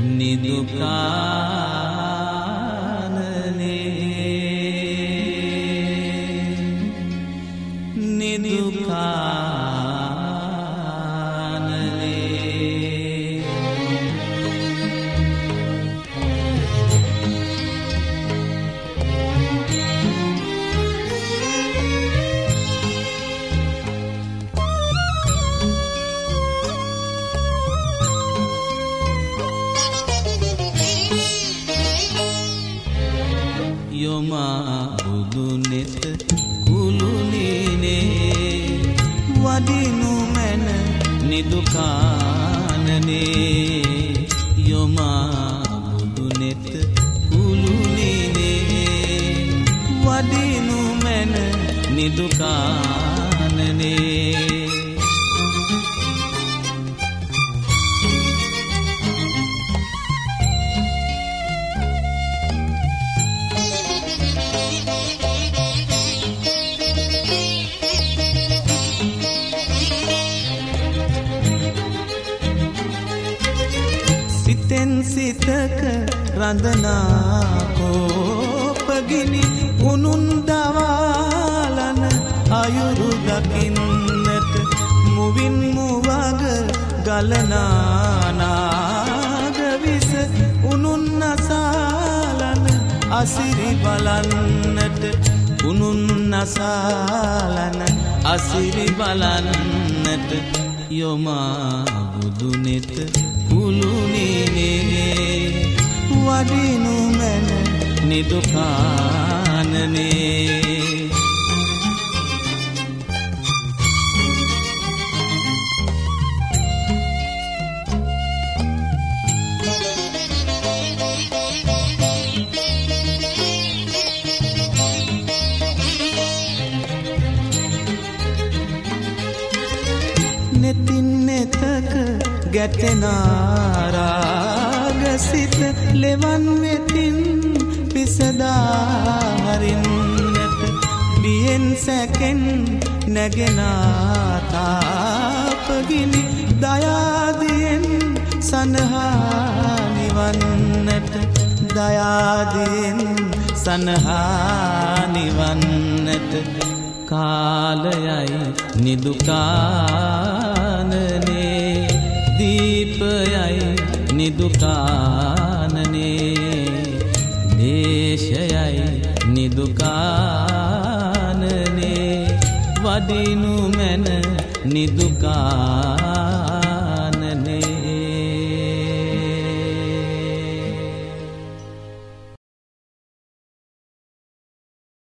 නිදුකානනේ යොමා බුදුනෙත කුළුණිනේ වදිනු මැන නිදුකානනේ යොමා බුදුනෙත කුළුණිනේ වදිනු මැන නිදුකානනේ සිතෙන් සිතක රඳනා කෝපගිනි උනුන් දවාලන අයුරු දකින්නට මුවින් මුවග ගලනා නාගවිස උනුන් අසාලන අසිරි බලන්නට උනුන් අසාලන අසිරි බලන්නට යොමා බුදුනෙත කුළුණිනේ වදිනු මැන නිදුකානනේ නෙතින් නෙතක ගැටෙනා රාගසිත ලෙවන් වෙතින් පිසදා හරින්නට බියෙන් සැකෙන් නැගෙනා තාපගිනි දයාදියෙන් සනහා නිවන්නට දයාදියෙන් සනහා නිවන්නට කාලයයි නිදුකානනේ දීපයයි නිදුකානනේ දේශයයි නිදුකානනේ වදිනු මැන නිදුකානනේ